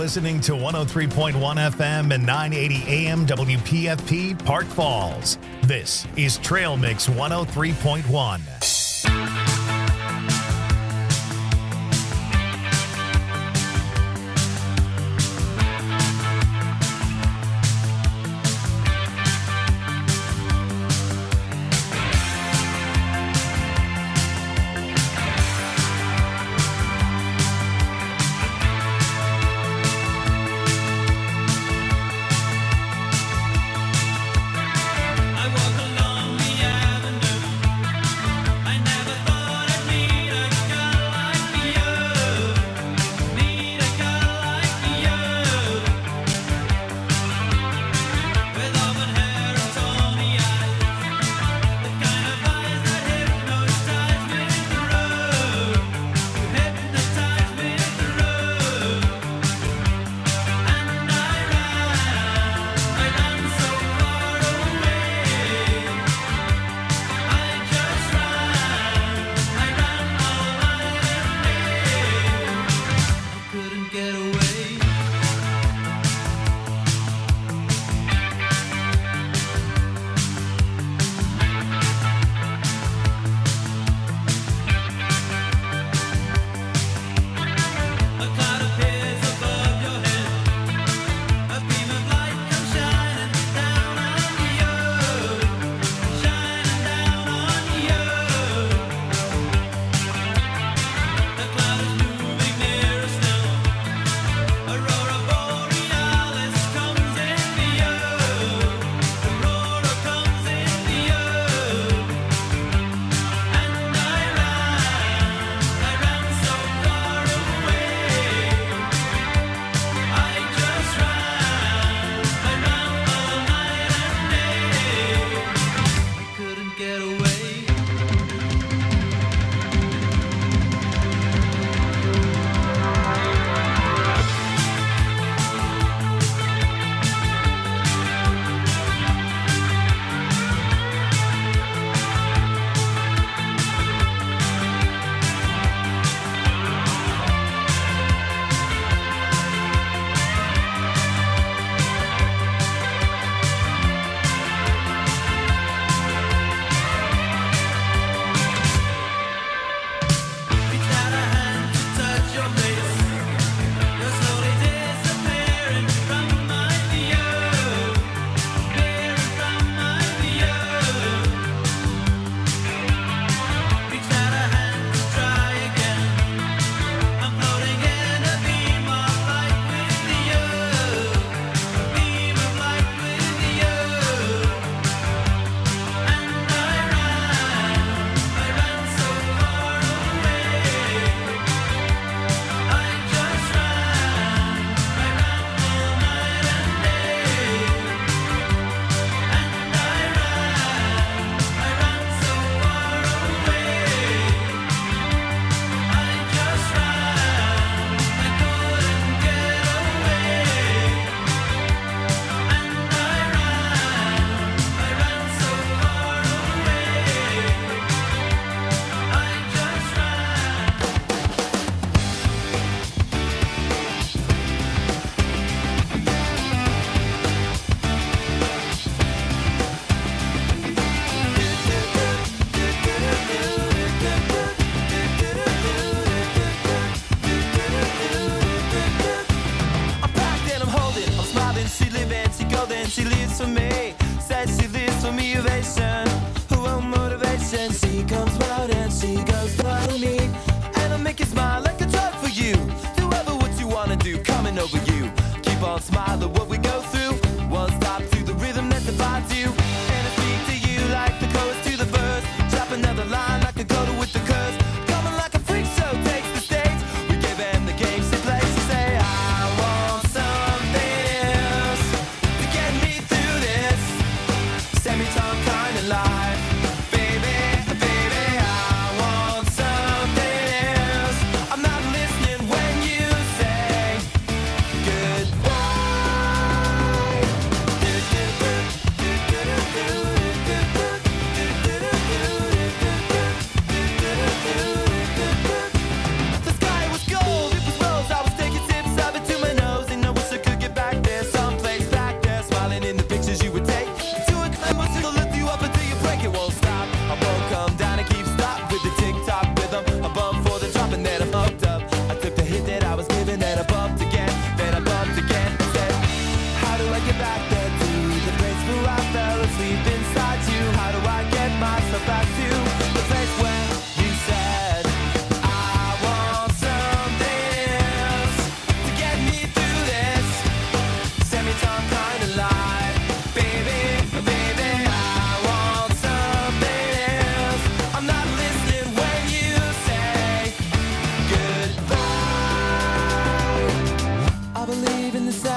listening to 103.1 FM and 980 AM WPFP Park Falls. This is Trail Mix 103.1.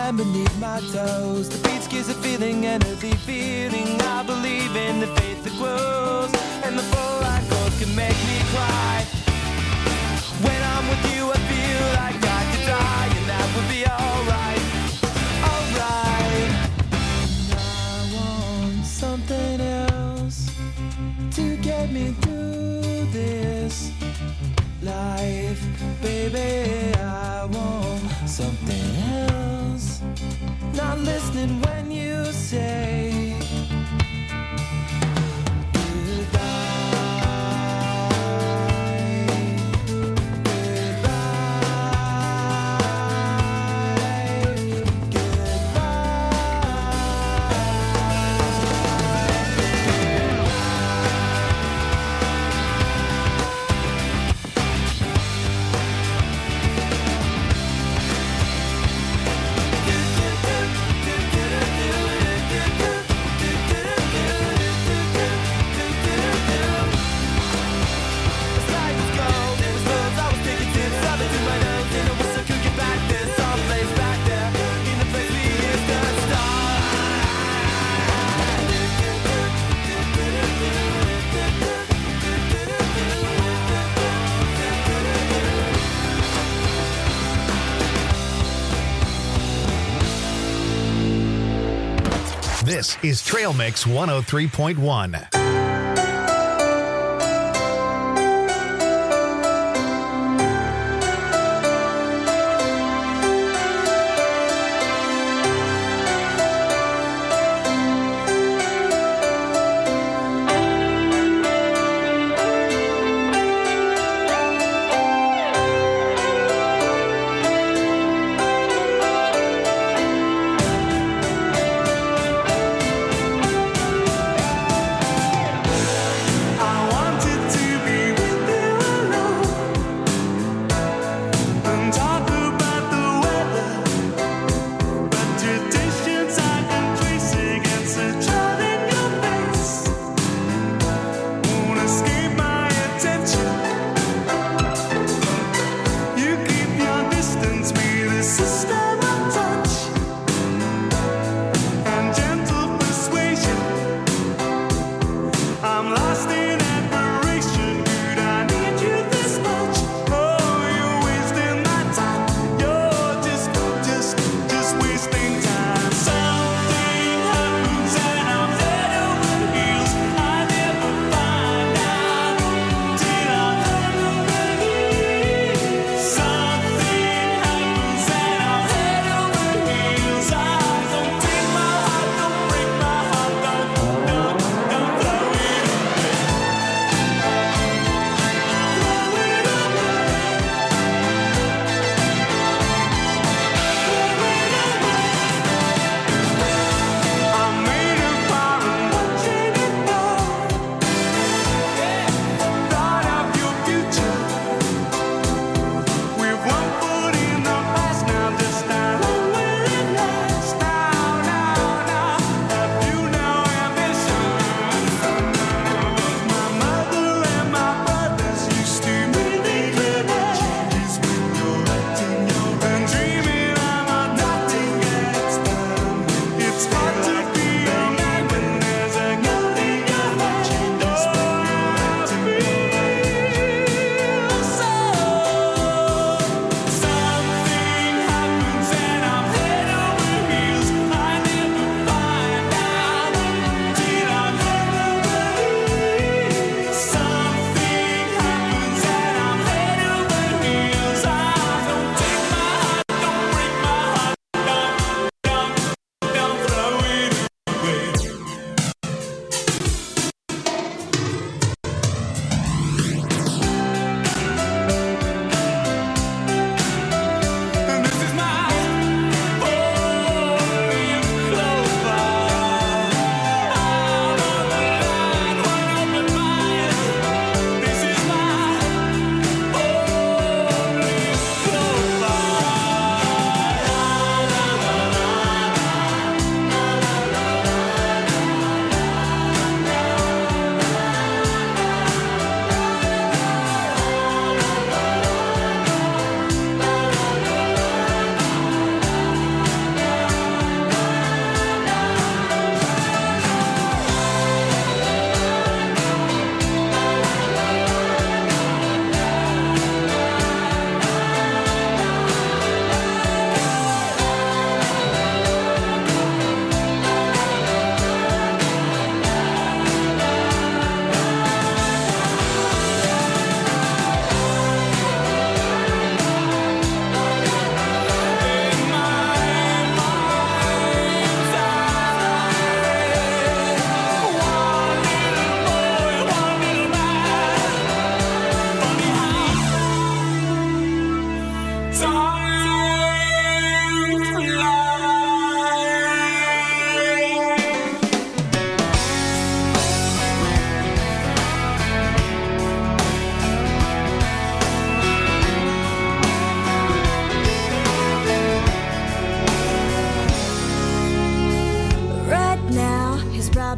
sand beneath my toes. The beach gives a feeling, energy feeling. I believe in the faith that grows, and the full light goals can make me cry. When I'm with you, I feel like I could die, and that would be alright, alright. And I want something else to get me through this life, baby. I want something else. Not listening when you say This is Trail Mix 103.1.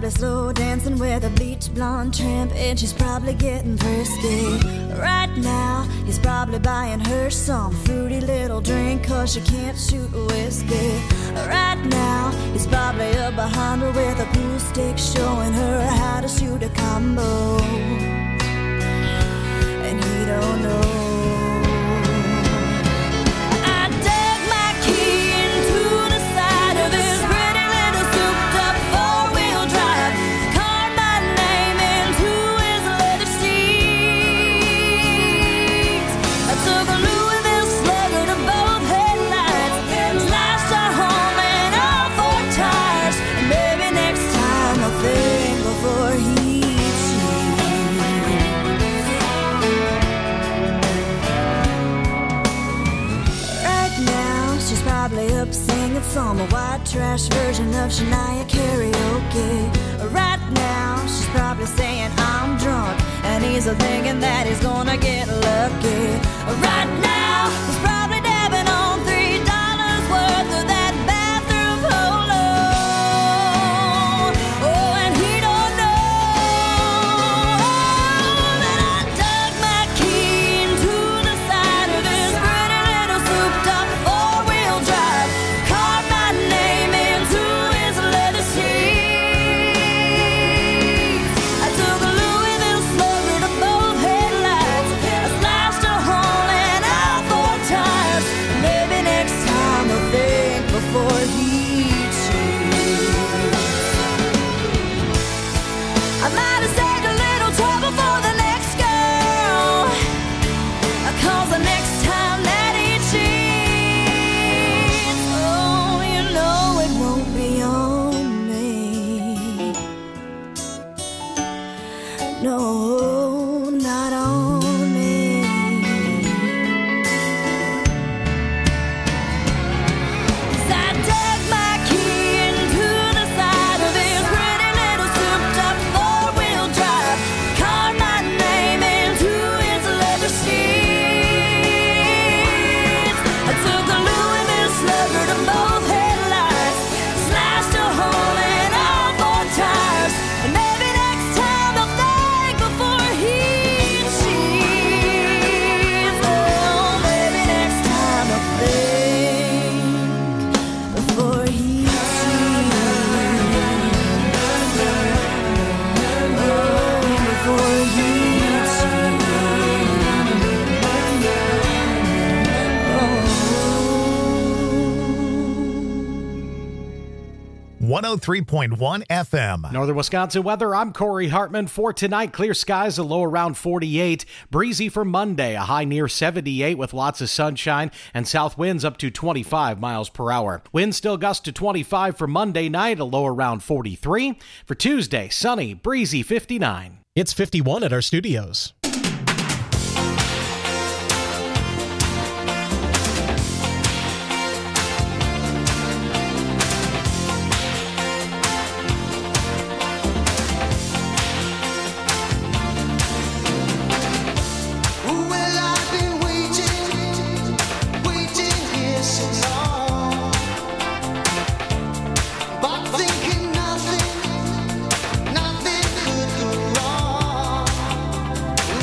probably slow dancing with a bleach blonde tramp, and she's probably getting frisky. Right now, he's probably buying her some fruity little drink, 'cause she can't shoot whiskey. Right now, he's probably up behind her with a pool stick, showing her how to shoot a combo. And he don't know. Some white trash version of Shania karaoke. Right now, she's probably saying I'm drunk, and he's thinking that he's gonna get lucky. Right now, he's probably dabbing on $3 worth of that bathroom polo. Oh, and he don't know that I dug my key into the side of his pretty little souped-up four-wheel drive. .1 FM. Northern Wisconsin weather, I'm Corey Hartman. For tonight, clear skies, a low around 48. Breezy for Monday, a high near 78 with lots of sunshine, and south winds up to 25 miles per hour. Winds still gust to 25 for Monday night, a low around 43. For Tuesday, sunny, breezy 59. It's 51 at our studios. Nothing could go wrong.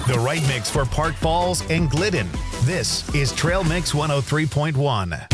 The right mix for Park Falls and Glidden. This is Trail Mix 103.1.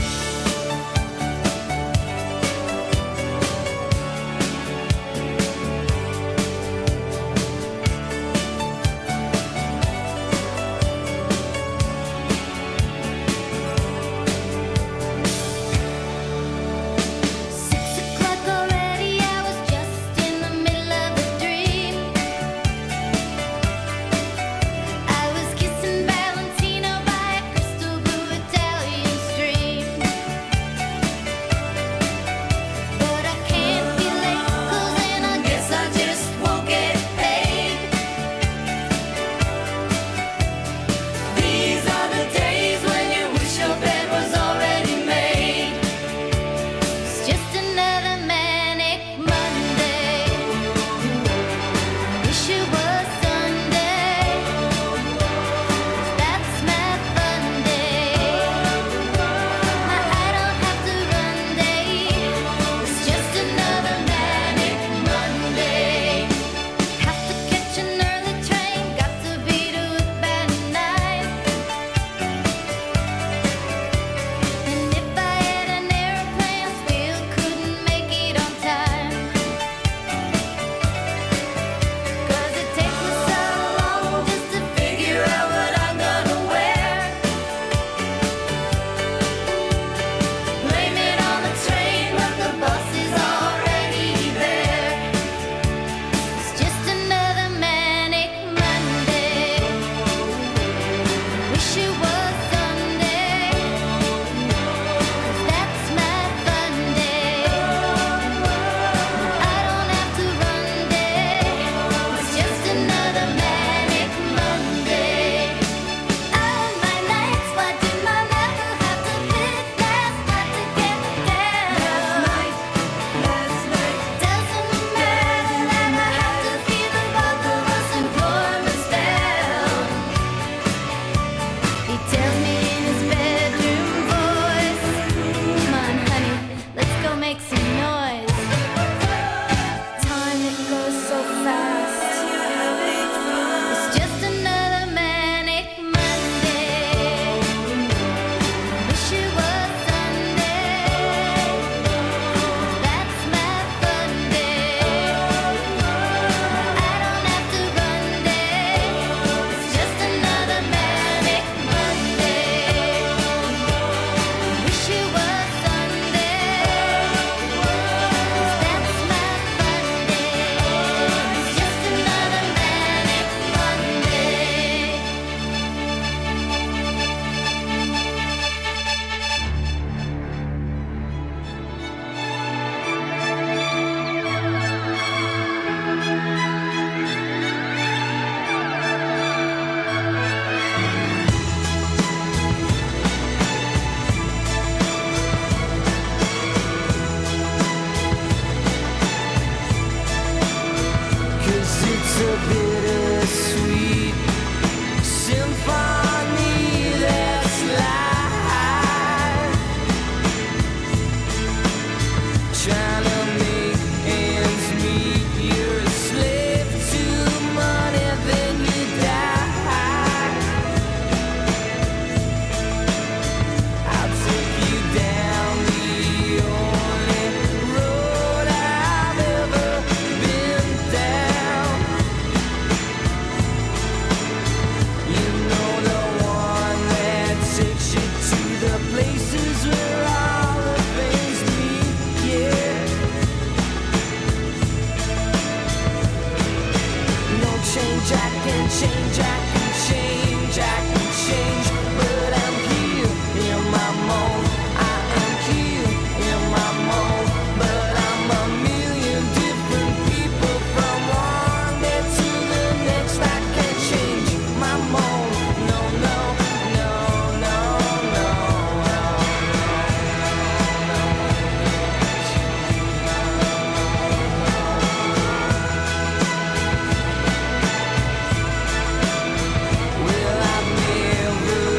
Well, I've never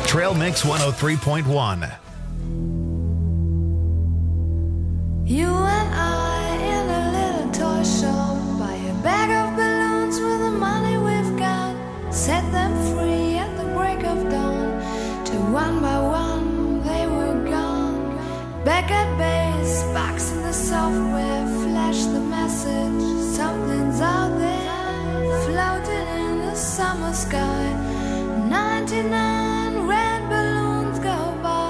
Trail Mix 103.1. You and I in a little toy shop, buy a bag of balloons with the money we've got, set them free at the break of dawn, till one by one they were gone. Back at base, box in the software, flash the message, something's out there, floating in the summer sky. 99 red balloons go by.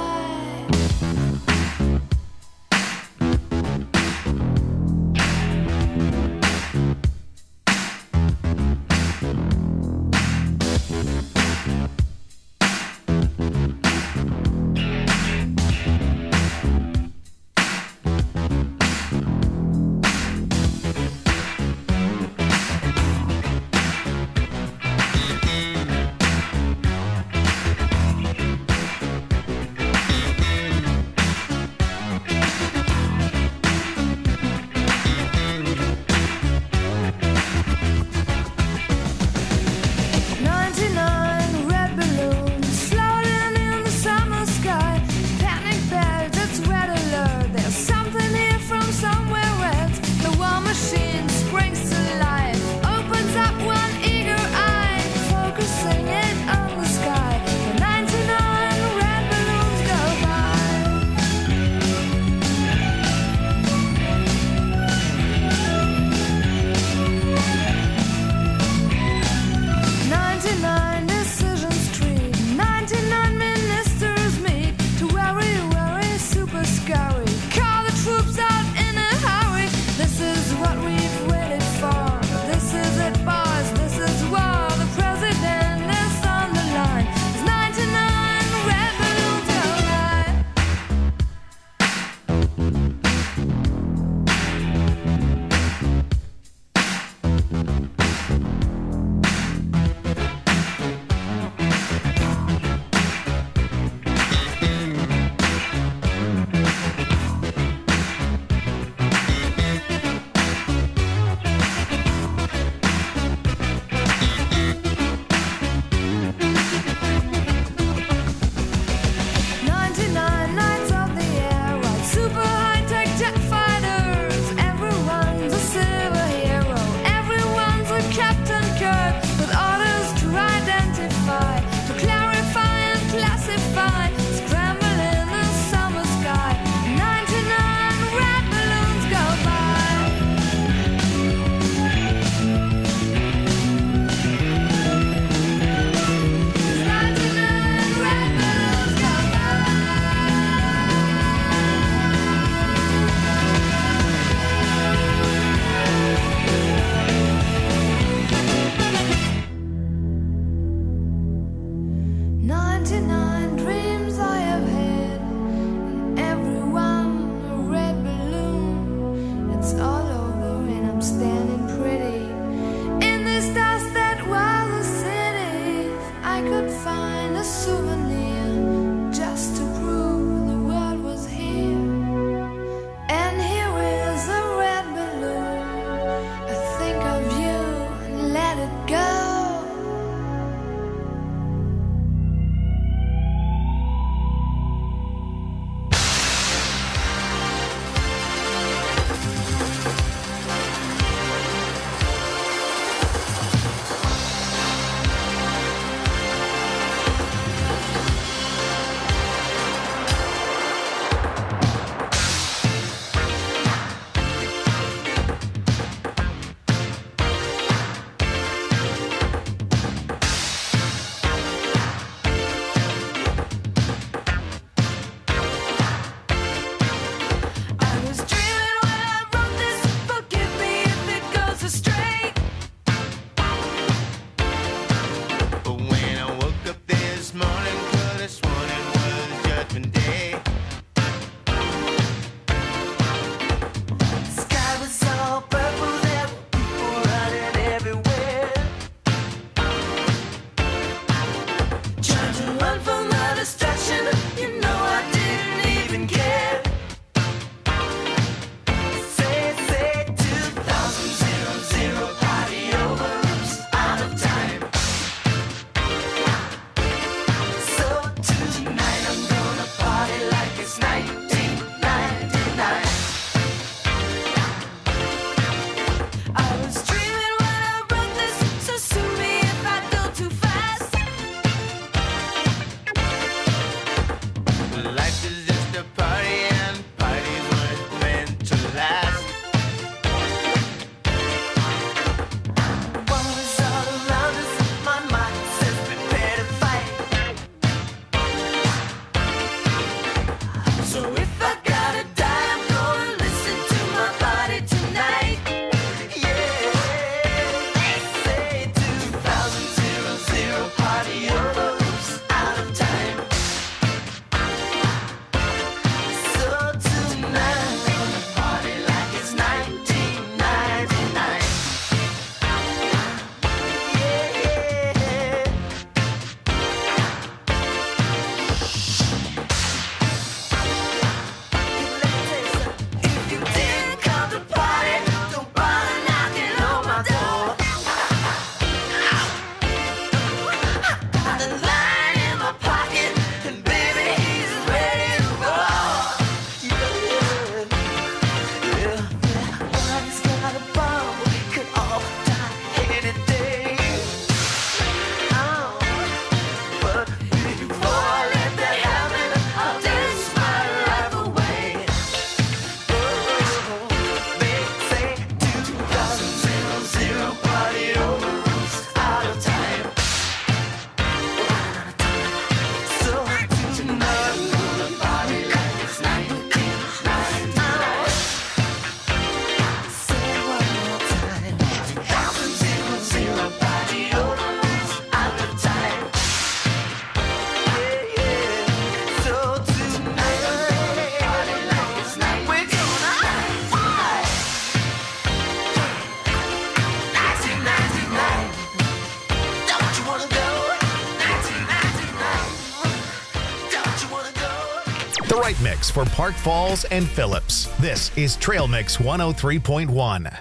right mix for Park Falls and Phillips. This is Trail Mix 103.1.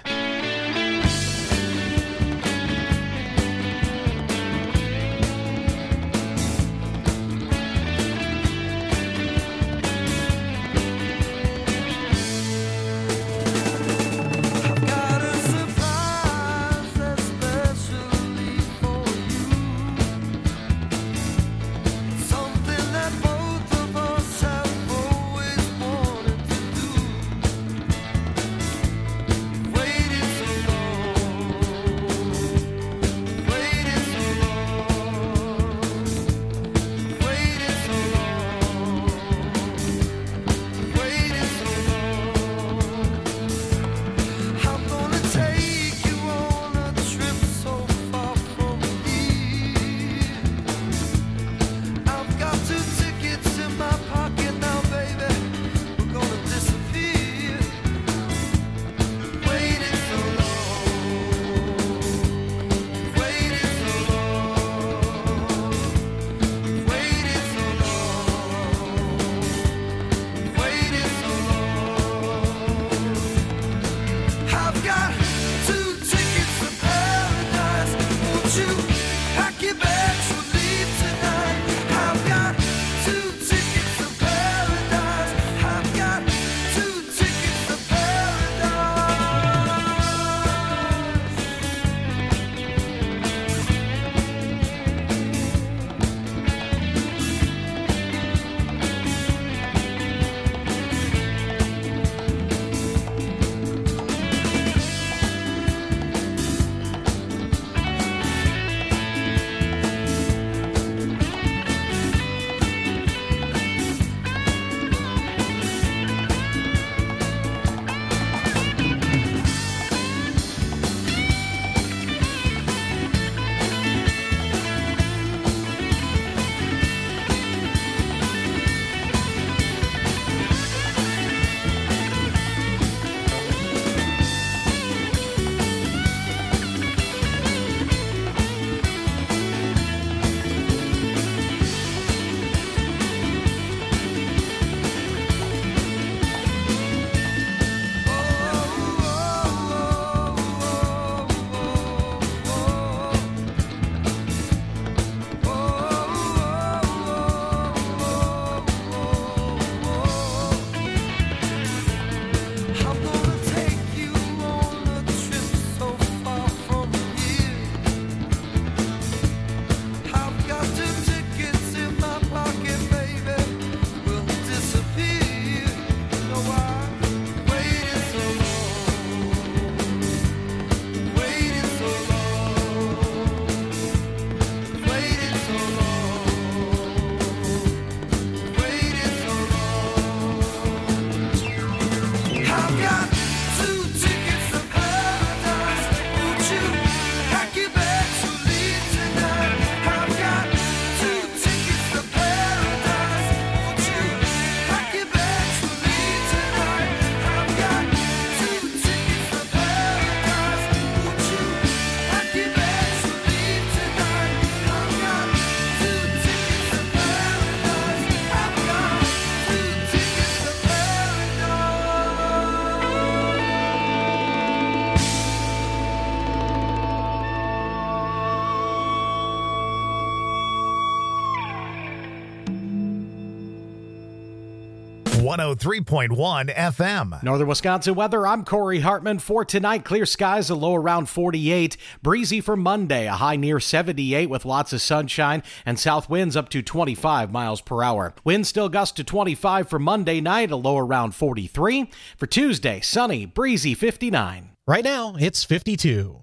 .1 FM. Northern Wisconsin weather, I'm Corey Hartman. For tonight, clear skies, a low around 48. Breezy for Monday, a high near 78 with lots of sunshine and south winds up to 25 miles per hour. Winds still gust to 25 for Monday night, a low around 43. For Tuesday, sunny, breezy 59. Right now, it's 52.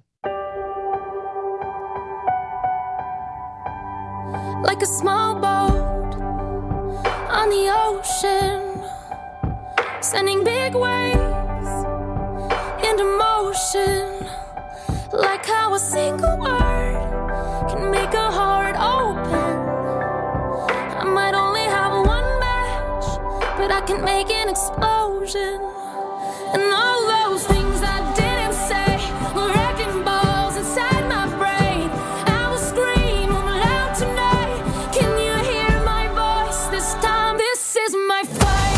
Like a small boat on the ocean, sending big waves into motion. Like how a single word can make a heart open. I might only have one match, but I can make an explosion. And all those things I didn't say were wrecking balls inside my brain. I will scream loud tonight. Can you hear my voice this time? This is my fight.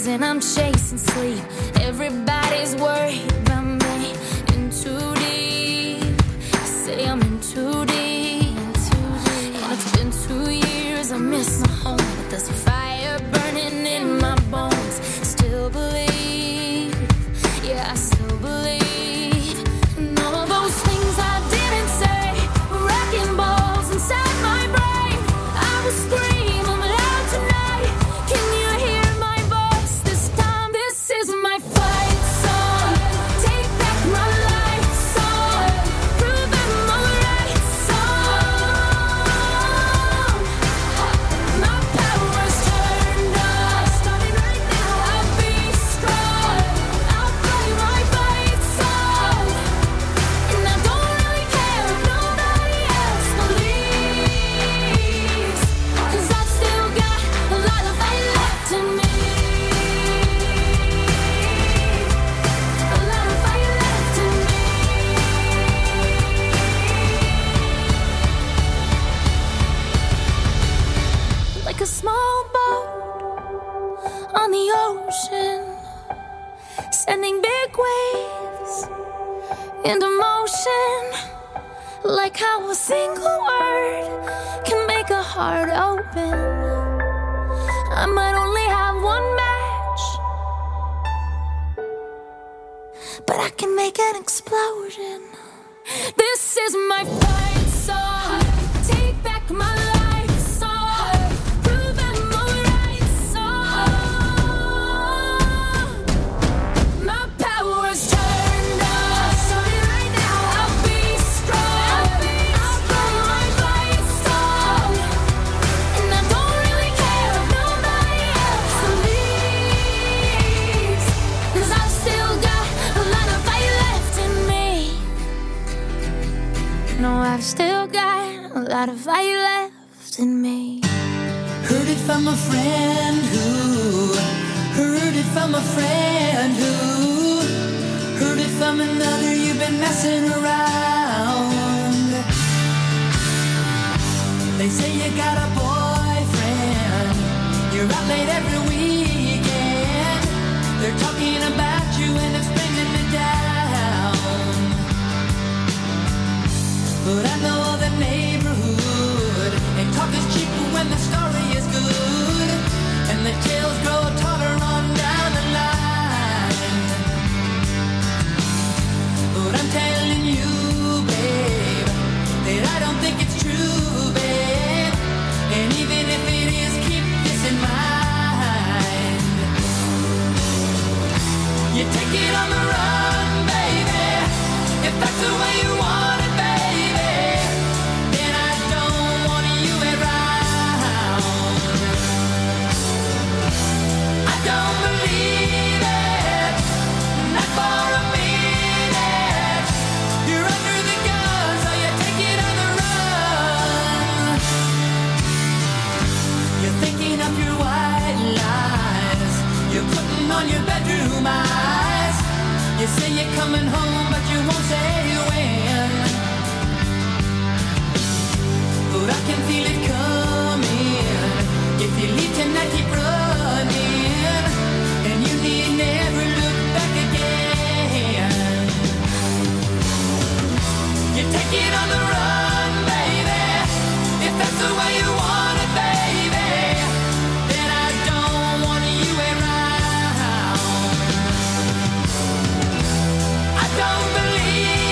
and I'm chasing sleep. Everybody's worried about me. In too deep. Say I'm in too deep. And it's been 2 years. I miss my home, but there's a fire burning in my bones. Still believe. Yeah, I still believe. And all those things I didn't say were wrecking balls inside my brain. I was screaming loud tonight. Can you hear my voice this time? This is my fight song. Take back my life song. Prove I'm alright song. My power's turned up. Starting right now. I'll be strong. I'll play my fight song. And I don't really care if nobody else believes. 'Cause I've still got a lot of fight left in me. A lot of fight left in me. Like a small boat on the ocean, sending big waves into motion. Like how a single word can make a heart open. I might only have one match, but I can make an explosion. This is my fight song. Take back my life song. Prove I'm alright song. My power's turned up. Starting right now. I'll be strong. I'll play my fight song. And I don't really care if nobody else believes. 'Cause I've still got a lot of fight left in me. No, I've still got a lot of fight left in me. Heard it from a friend who heard it from a friend who heard it from another. You've been messing around. They say you got a boyfriend. You're out late every weekend. They're talking about you and it's bringing me down. But I know the neighborhood, and talk is cheap when the story is good, and the tales grow taller on down the line. But I'm telling you, babe, that I don't think it's true, babe. And even if it is, keep this in mind. You take it on the run, baby, if that's the way you want it, baby. Then I don't want you around. I don't believe it, not for a minute. You're under the gun, so you take it on the run. You're thinking of your white lies. You're putting on your bedroom eyes. You say you're coming home, but you won't say when. But I can feel it coming. If you leave tonight, keep running, and you need never look back again. You take it on the run, baby, if that's the way you want it, baby. Then I don't want you around. I don't believe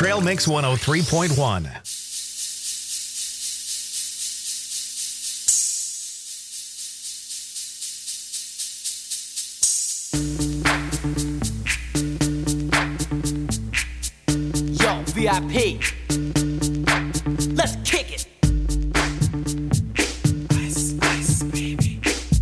Trail Mix 103.1. Yo, VIP. Let's kick it. Ice, ice, baby.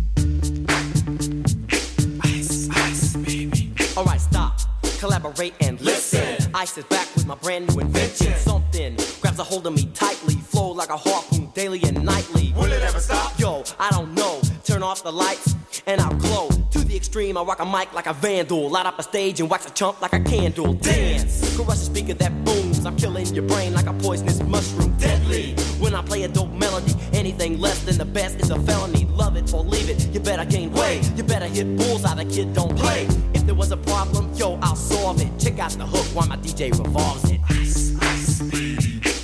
Ice, ice, baby. All right, stop. Collaborate and listen. Ice is back with my brand new invention. Something grabs a hold of me tightly. Flow like a harpoon daily and nightly. Will it ever stop? Yo, I don't know. Turn off the lights and I'll glow. To the extreme, I rock a mic like a vandal. Light up a stage and wax a chump like a candle. Dance, crush a speaker that booms. I'm killing your brain like a poisonous mushroom. Deadly, when I play a dope melody. Anything less than the best is a felony. Love it or leave it, you better gain weight. You better hit bullseye, the kid don't play. If there was a problem, yo, I'll solve it. Check out the hook while my DJ revolves it. Ice, ice, baby.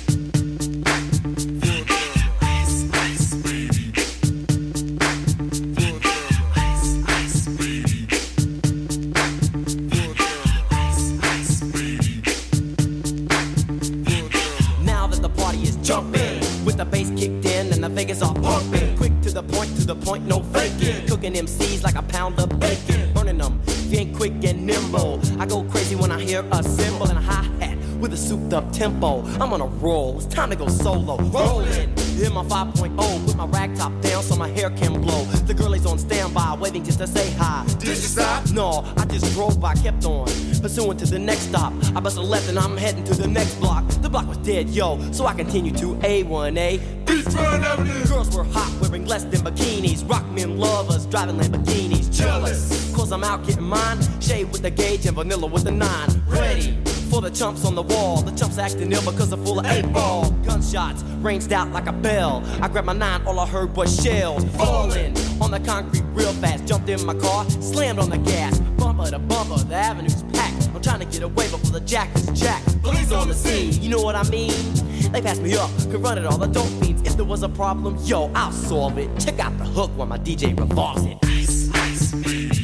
The bass kicked in and the Vegas all pumping. Quick to the point, no faking. Cooking MCs like a pound of bacon. Burning them, if you ain't quick and nimble. I go crazy when I hear a cymbal and a hi-hat with a souped up tempo. I'm on a roll, it's time to go solo. Rolling, in my 5.0, put my rag top down so my hair can blow. The girl is on standby, waiting just to say hi. Did you stop? No, I just drove by, kept on, pursuing to the next stop. I bust a left and I'm heading to the next block. The block was dead, yo, so I continued to A1A. Beachfront Avenue. Girls were hot, wearing less than bikinis. Rock men lovers, driving Lamborghinis. Jealous, cause I'm out getting mine. Shade with the gauge and vanilla with the 9. Ready for the chumps on the wall. The chumps acting ill because they're full of 8-ball. Gunshots ranged out like a bell. I grabbed my 9, all I heard was shells falling on the concrete real fast. Jumped in my car, slammed on the gas. Bumper to bumper, the avenue's packed. I'm trying to get away before the jack is jacked. Police on the scene, you know what I mean? They passed me up, could run it all, the dope fiends. If there was a problem, yo, I'll solve it. Check out the hook while my DJ revolves it. Ice, ice, baby.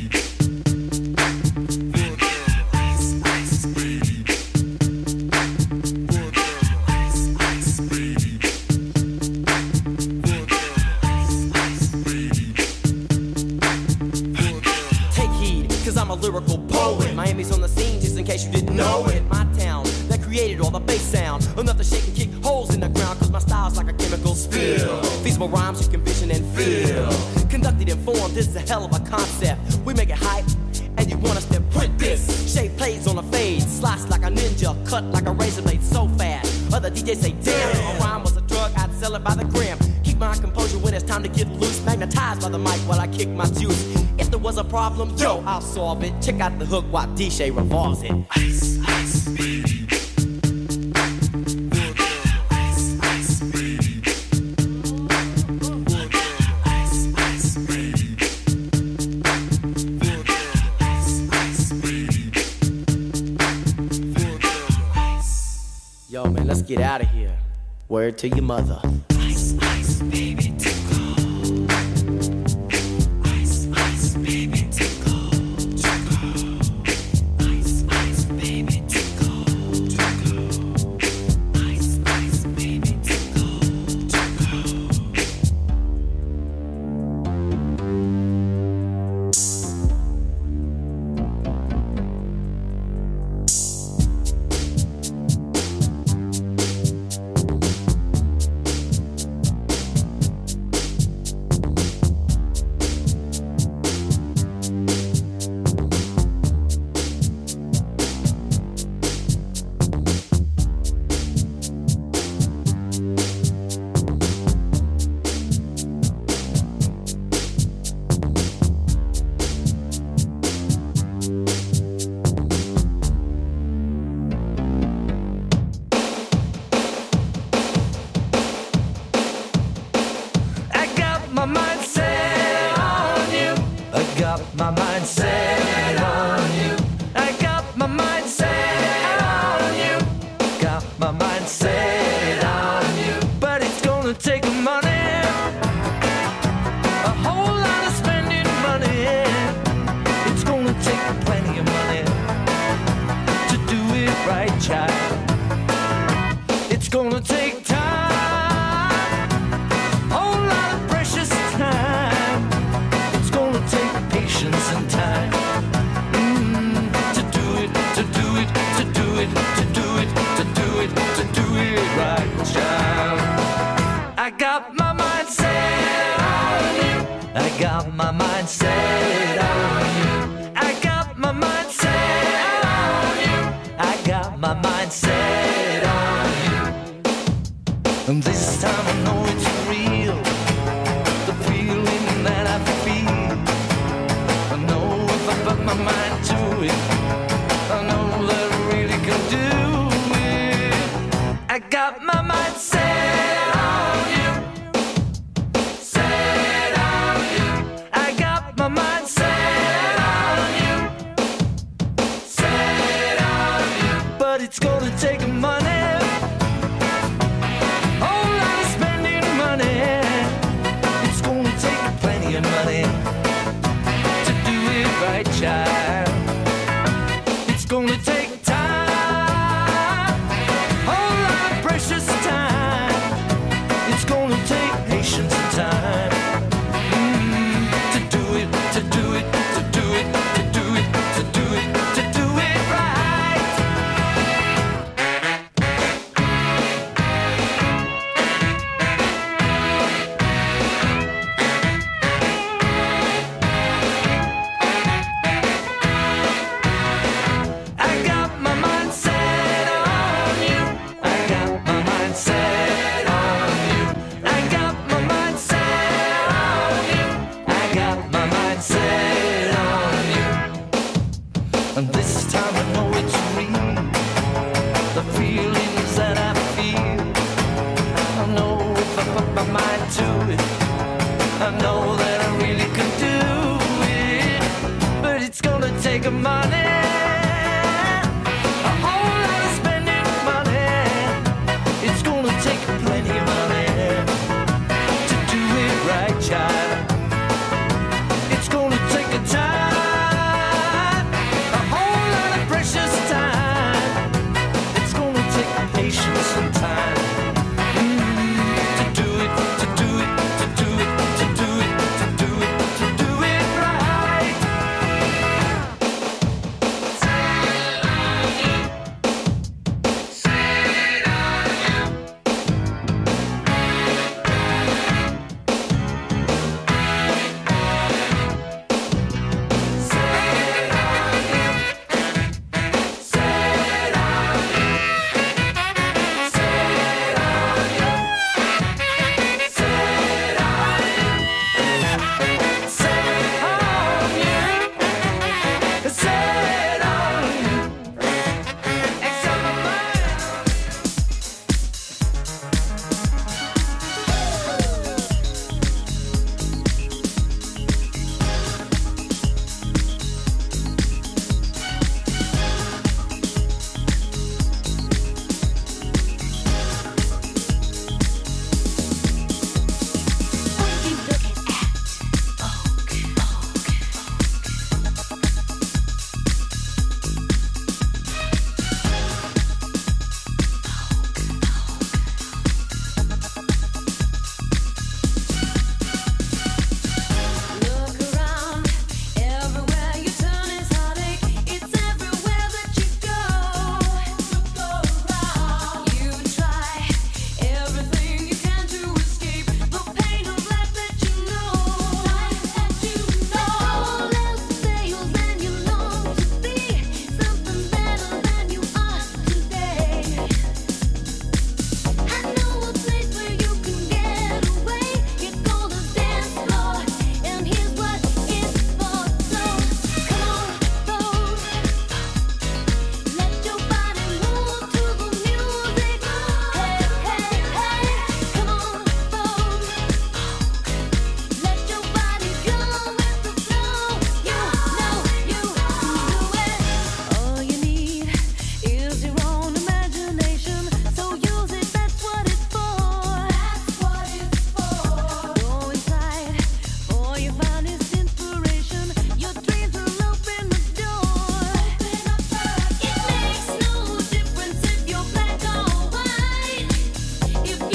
Lyrical poet. Miami's on the scene, just in case you didn't know it. My town that created all the bass sound. Enough to shake and kick holes in the ground, cause my style's like a chemical spill. Feasible rhymes you can vision and feel. Conducted in form, this is a hell of a concept. We make it hype, and you want us to print this. Shape plays on a fade, slice like a ninja, cut like a razor blade so fast. Other DJs say, damn, a rhyme was a drug, I'd sell it by the gram. Keep my composure when it's time to get loose. Magnetized by the mic while I kick my juice. If there was a problem, yo, I'll solve it. Check out the hook while DJ revolves it. Ice, ice, baby. Ice, ice, baby. Ice, ice, baby. Ice, ice, baby. Yo, man, let's get out of here. Word to your mother. Ice, ice, baby. my mind set on you. I got my mind set on you. Got my mind set on you. But it's gonna take money, a whole lot of spending money. It's gonna take plenty of money to do it right, child. gonna take time, a whole lot of precious time. It's gonna take patience and time to do it, to do it, to do it, to do it, to do it, to do it right, child. I got my mind set on you. I got my mind set on you. I got my mind set on you. I got my mind set on you. And this time I know it's real, the feeling that I feel. I know if I put my mind to it, I know that I really can do it. I got my mind set on you, set on you. I got my mind set on you, set on you. But it's gonna take money.